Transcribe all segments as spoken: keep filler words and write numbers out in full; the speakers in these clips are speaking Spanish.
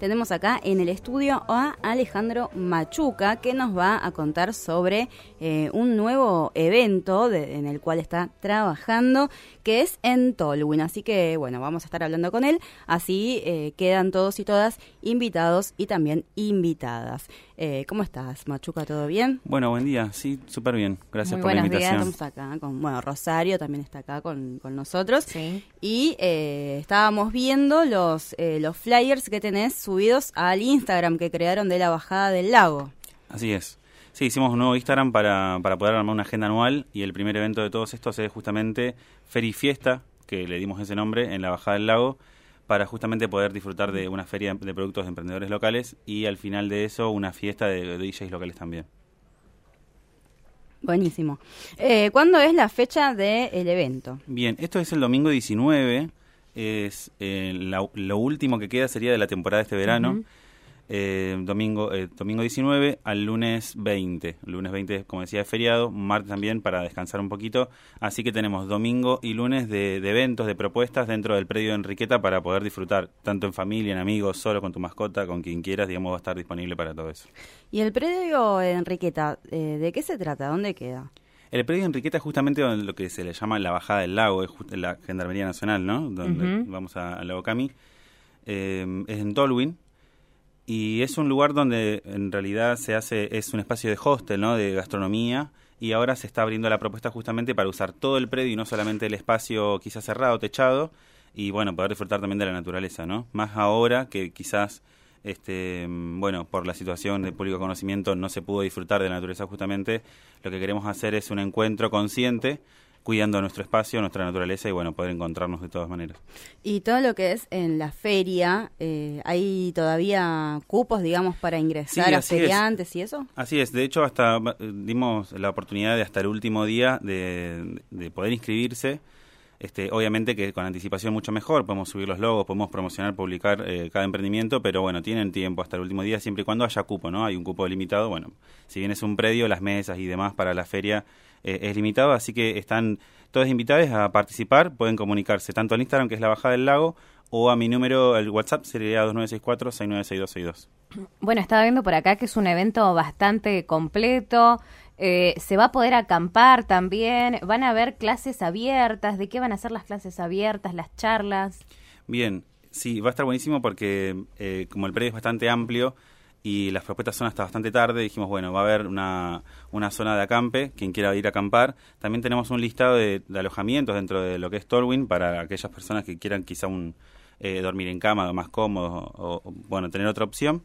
tenemos acá en el estudio a Alejandro Machuca, que nos va a contar sobre eh, un nuevo evento de, en el cual está trabajando, que es en Tolwyn. Así que, bueno, vamos a estar hablando con él, así eh, quedan todos y todas invitados y también invitadas. Eh, ¿Cómo estás, Machuca? ¿Todo bien? Bueno, buen día. Sí, súper bien. Gracias Muy por la buenos invitación. días. Estamos acá con, bueno, Rosario también está acá con, con nosotros. Sí. Y eh, estábamos viendo los, eh, los flyers que tenés subidos al Instagram que crearon de la Bajada del Lago. Así es. Sí, hicimos un nuevo Instagram para, para poder armar una agenda anual y el primer evento de todos estos es justamente Feria y Fiesta, que le dimos ese nombre, en la Bajada del Lago, para justamente poder disfrutar de una feria de productos de emprendedores locales y al final de eso una fiesta de, de D Js locales también. Buenísimo. Eh, ¿Cuándo es la fecha del evento? Bien, esto es el domingo diecinueve, es eh, la, lo último que queda sería de la temporada de este verano. Uh-huh. Eh, domingo eh, domingo diecinueve al lunes veinte. El lunes veinte, como decía, es feriado, martes también para descansar un poquito. Así que tenemos domingo y lunes de, de eventos, de propuestas dentro del predio de Enriqueta para poder disfrutar, tanto en familia, en amigos, solo con tu mascota, con quien quieras, digamos, va a estar disponible para todo eso. ¿Y el predio de Enriqueta, eh, de qué se trata? ¿Dónde queda? El predio de Enriqueta es justamente donde lo que se le llama la Bajada del Lago, es just- la Gendarmería Nacional, ¿no? Donde uh-huh. vamos a, al Lago Cami. Eh, es en Tolwyn. Y es un lugar donde en realidad se hace, es un espacio de hostel, ¿no? De gastronomía, y ahora se está abriendo la propuesta justamente para usar todo el predio y no solamente el espacio quizás cerrado, techado, y bueno, poder disfrutar también de la naturaleza, ¿no? Más ahora que quizás, este, bueno, por la situación de público conocimiento no se pudo disfrutar de la naturaleza justamente, lo que queremos hacer es un encuentro consciente, cuidando nuestro espacio, nuestra naturaleza y, bueno, poder encontrarnos de todas maneras. Y todo lo que es en la feria, eh, ¿hay todavía cupos, digamos, para ingresar sí, a feriantes es. y eso? Así es. De hecho, hasta dimos la oportunidad de hasta el último día de, de poder inscribirse. Este, obviamente que con anticipación mucho mejor, podemos subir los logos, podemos promocionar, publicar eh, cada emprendimiento, pero bueno, tienen tiempo hasta el último día, siempre y cuando haya cupo, ¿no? Hay un cupo limitado, bueno, si bien es un predio, las mesas y demás para la feria eh, es limitado, así que están todos invitados a participar, pueden comunicarse tanto al Instagram, que es la Bajada del Lago, o a mi número, el WhatsApp, sería dos nueve seis cuatro, seis nueve seis dos seis dos. Bueno, estaba viendo por acá que es un evento bastante completo. Eh, se va a poder acampar también, van a haber clases abiertas. ¿De qué van a ser las clases abiertas, las charlas? Bien, sí, va a estar buenísimo porque eh, como el predio es bastante amplio y las propuestas son hasta bastante tarde, dijimos, bueno, va a haber una, una zona de acampe, quien quiera ir a acampar. También tenemos un listado de, de alojamientos dentro de lo que es Tolwyn para aquellas personas que quieran quizá un, eh, dormir en cama más cómodo o, o, bueno, tener otra opción.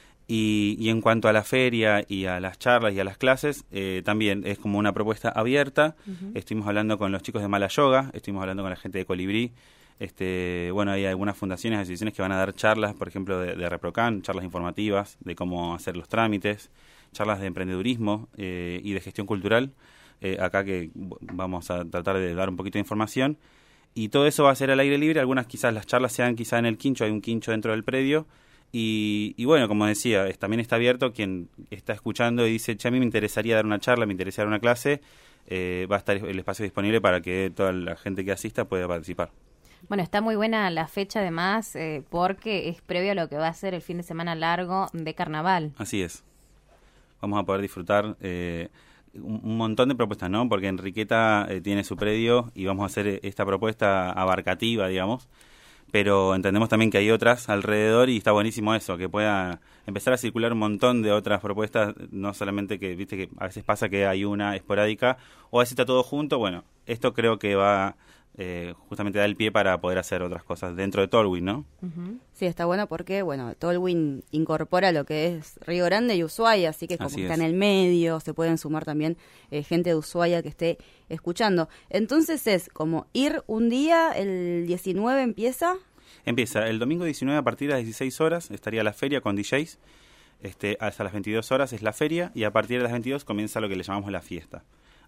Y, y en cuanto a la feria y a las charlas y a las clases, eh, también es como una propuesta abierta. Uh-huh. Estuvimos hablando con los chicos de Mala Yoga, estuvimos hablando con la gente de Colibrí. Este, bueno, hay algunas fundaciones, asociaciones que van a dar charlas, por ejemplo, de, de ReproCan, charlas informativas de cómo hacer los trámites, charlas de emprendedurismo eh, y de gestión cultural. Eh, acá que vamos a tratar de dar un poquito de información. Y todo eso va a ser al aire libre. Algunas quizás las charlas sean quizás en el quincho, hay un quincho dentro del predio. Y, y bueno, como decía, es, también está abierto quien está escuchando y dice, che, a mí me interesaría dar una charla, me interesaría dar una clase, eh, va a estar el espacio disponible para que toda la gente que asista pueda participar. Bueno, está muy buena la fecha además eh, porque es previo a lo que va a ser el fin de semana largo de carnaval. Así es. Vamos a poder disfrutar eh, un, un montón de propuestas, ¿no? Porque Enriqueta eh, tiene su predio y vamos a hacer esta propuesta abarcativa, digamos. Pero entendemos también que hay otras alrededor y está buenísimo eso, que pueda empezar a circular un montón de otras propuestas, no solamente que, viste que a veces pasa que hay una esporádica o a veces está todo junto. Bueno, esto creo que va eh, justamente da el pie para poder hacer otras cosas dentro de Tolwyn, ¿no? Uh-huh. Sí, está bueno porque, bueno, Tolwyn incorpora lo que es Río Grande y Ushuaia, así que como así está es. En el medio, se pueden sumar también eh, gente de Ushuaia que esté escuchando. Entonces es como ir un día, el diecinueve empieza. Empieza el domingo diecinueve a partir de las dieciséis horas, estaría la feria con D Js, este, hasta las veintidós horas es la feria y a partir de las veintidós comienza lo que le llamamos la fiesta.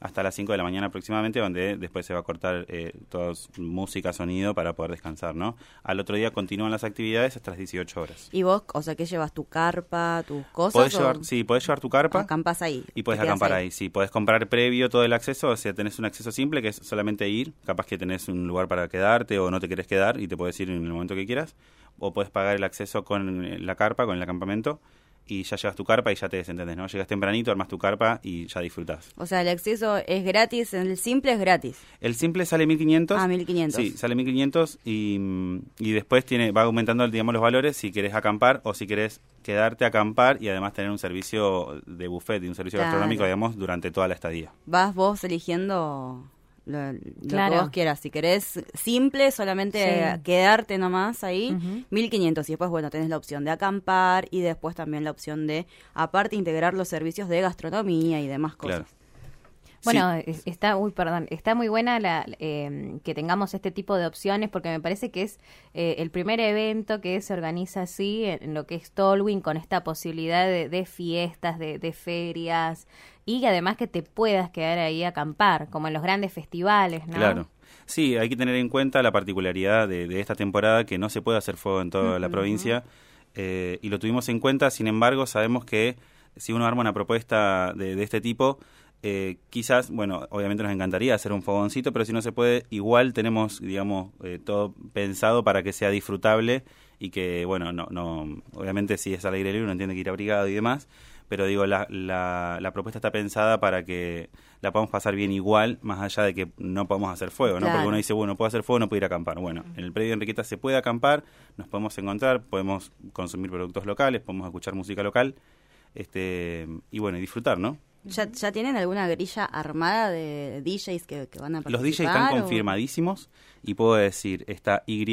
hasta las cinco de la mañana aproximadamente, donde después se va a cortar eh, toda música, sonido para poder descansar, ¿no? Al otro día continúan las actividades hasta las dieciocho horas. ¿Y vos, o sea, qué llevas? ¿Tu carpa, tus cosas? Podés o... llevar, sí, podés llevar tu carpa. Acampás ahí. Y podés te quedás acampar ahí. ahí, sí. Podés comprar previo todo el acceso, o sea, tenés un acceso simple que es solamente ir, capaz que tenés un lugar para quedarte o no te querés quedar y te podés ir en el momento que quieras, o podés pagar el acceso con la carpa, con el acampamento, y ya llevas tu carpa y ya te desentendés, ¿no? Llegas tempranito, armas tu carpa y ya disfrutás. O sea, el acceso es gratis, el simple es gratis. El simple sale mil quinientos. Ah, mil quinientos. Sí, sale mil quinientos y, y después tiene va aumentando, digamos, los valores si querés acampar o si querés quedarte a acampar y además tener un servicio de buffet y un servicio Claro. gastronómico, digamos, durante toda la estadía. Vas vos eligiendo lo, lo Claro. que vos quieras. Si querés simple, solamente Sí. quedarte nomás ahí, Ujú. mil quinientos. Y después, bueno, tenés la opción de acampar y después también la opción de, aparte, integrar los servicios de gastronomía y demás cosas. Claro. Bueno, Sí. es- está, uy, perdón, está muy buena la, eh, que tengamos este tipo de opciones porque me parece que es eh, el primer evento que se organiza así en, en lo que es Tolwyn con esta posibilidad de, de fiestas, de, de ferias y además que te puedas quedar ahí a acampar, como en los grandes festivales, ¿no? Claro. Sí, hay que tener en cuenta la particularidad de, de esta temporada, que no se puede hacer fuego en toda la Ujú. provincia, eh, y lo tuvimos en cuenta. Sin embargo, sabemos que si uno arma una propuesta de, de este tipo, eh, quizás, bueno, obviamente nos encantaría hacer un fogoncito, pero si no se puede, igual tenemos, digamos, eh, todo pensado para que sea disfrutable y que, bueno, no, no, obviamente si es al aire libre uno entiende que ir abrigado y demás, pero digo, la, la, la propuesta está pensada para que la podamos pasar bien igual, más allá de que no podamos hacer fuego, ¿no? Claro. Porque uno dice, bueno, puedo hacer fuego, no puedo ir a acampar. Bueno, en el predio de Enriqueta se puede acampar, nos podemos encontrar, podemos consumir productos locales, podemos escuchar música local, este y bueno, y disfrutar, ¿no? ¿Ya, ¿Ya tienen alguna grilla armada de D Js que, que van a participar? Los D Js están o- confirmadísimos y puedo decir, está Y,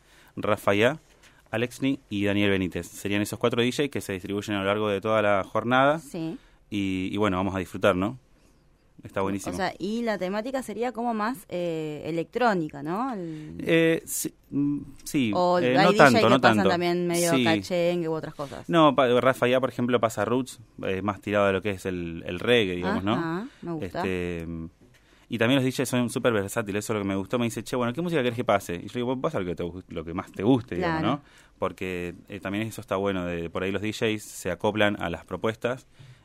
Rafael, Alexni y Daniel Benítez. Serían esos cuatro D Js que se distribuyen a lo largo de toda la jornada Sí. y, y bueno, vamos a disfrutar, ¿no? Está buenísimo. O sea, y la temática sería como más eh, electrónica, ¿no? El- eh, sí, mm, sí, o eh, hay no D Js tanto, que no pasan tanto. también medio Sí. cachengue u otras cosas. No, pa- Rafael, por ejemplo, pasa roots, eh, más tirado de lo que es el, el reggae, digamos, ¿no? Ajá, me gusta. Este, y también los D Js son súper versátiles, eso es lo que me gustó. Me dice, che, bueno, ¿qué música querés que pase? Y yo digo, vos pasa lo que, te, gu- lo que más te guste, digamos, Claro. ¿no? Porque eh, también eso está bueno, de por ahí los D Js se acoplan a las propuestas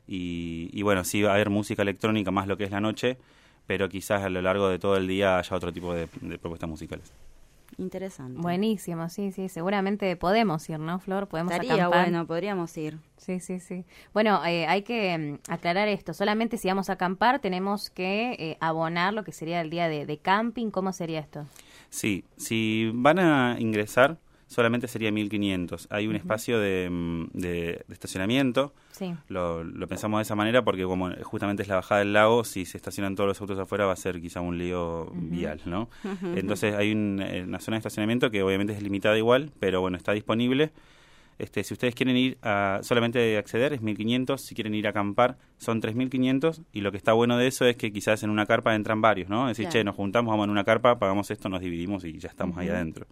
y, y bueno, sí va a haber música electrónica más lo que es la noche, pero quizás a lo largo de todo el día haya otro tipo de, de propuestas musicales. Interesante. Buenísimo, sí, sí, seguramente podemos ir, ¿no, Flor? Podemos Estaría acampar. bueno, podríamos ir. Sí, sí, sí. Bueno, eh, hay que mm, aclarar esto. Solamente si vamos a acampar tenemos que eh, abonar lo que sería el día de, de camping. ¿Cómo sería esto? Sí, si van a ingresar, solamente sería mil quinientos. Hay un espacio de, mm, de- de estacionamiento. Sí. Lo, lo pensamos de esa manera porque como justamente es la bajada del lago, si se estacionan todos los autos afuera va a ser quizá un lío vial, ¿no? Entonces hay un, eh, una zona de estacionamiento que obviamente es limitada igual, pero bueno, está disponible. Este, si ustedes quieren ir a solamente acceder es mil quinientos, si quieren ir a acampar son tres mil quinientos y lo que está bueno de eso es que quizás en una carpa entran varios, ¿no? Es decir, Claro. che, nos juntamos, vamos en una carpa, pagamos esto, nos dividimos y ya estamos ahí Ujú. adentro.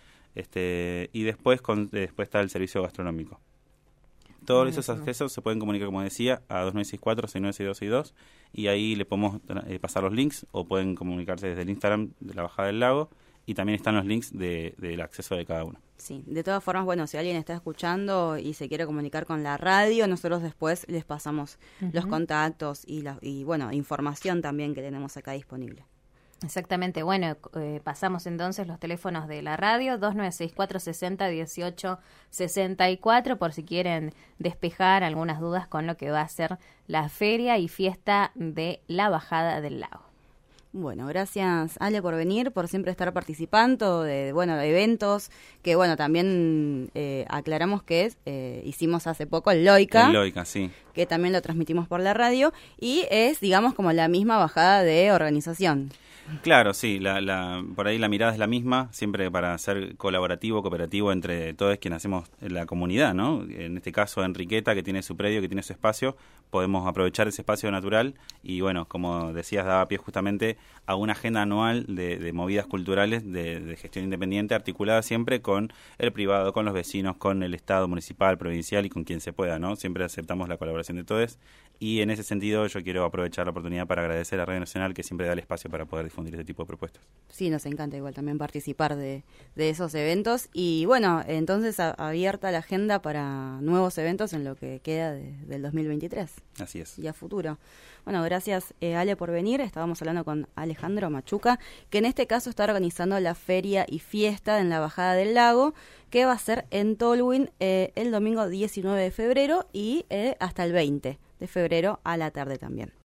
Este, y después con, después está el servicio gastronómico. Todos esos Buenísimo. accesos se pueden comunicar, como decía, a dos nueve seis cuatro, seis nueve seis dos seis dos y ahí le podemos eh, pasar los links o pueden comunicarse desde el Instagram de la Bajada del Lago y también están los links de, del acceso de cada uno. Sí, de todas formas, bueno, si alguien está escuchando y se quiere comunicar con la radio, nosotros después les pasamos los Ujú. contactos y, la, y, bueno, información también que tenemos acá disponible. Exactamente. Bueno, eh, pasamos entonces los teléfonos de la radio, dos nueve seis cuatro sesenta dieciocho sesenta y cuatro, por si quieren despejar algunas dudas con lo que va a ser la feria y fiesta de la Bajada del Lago. Bueno, gracias Ale por venir, por siempre estar participando de, bueno, de eventos que, bueno, también eh, aclaramos que es, eh, hicimos hace poco el Loica, El Loica, sí. que también lo transmitimos por la radio y es, digamos, como la misma bajada de organización. Claro, sí, la, la, por ahí la mirada es la misma, siempre para ser colaborativo, cooperativo entre todos quienes hacemos la comunidad, ¿no? En este caso Enriqueta, que tiene su predio, que tiene su espacio, podemos aprovechar ese espacio natural y bueno, como decías, daba pie justamente a una agenda anual de, de movidas culturales de, de gestión independiente, articulada siempre con el privado, con los vecinos, con el Estado municipal, provincial y con quien se pueda, ¿no? Siempre aceptamos la colaboración de todos y en ese sentido yo quiero aprovechar la oportunidad para agradecer a Radio Nacional que siempre da el espacio para poder difundir este tipo de propuestas. Sí, nos encanta igual también participar de, de esos eventos y bueno, entonces a, abierta la agenda para nuevos eventos en lo que queda de, del dos mil veintitrés. Así es. Y a futuro. Bueno, gracias eh, Ale por venir. Estábamos hablando con Alejandro Machuca, que en este caso está organizando la feria y fiesta en la Bajada del Lago, que va a ser en Tolwyn eh, el domingo diecinueve de febrero y eh, hasta el veinte de febrero a la tarde también.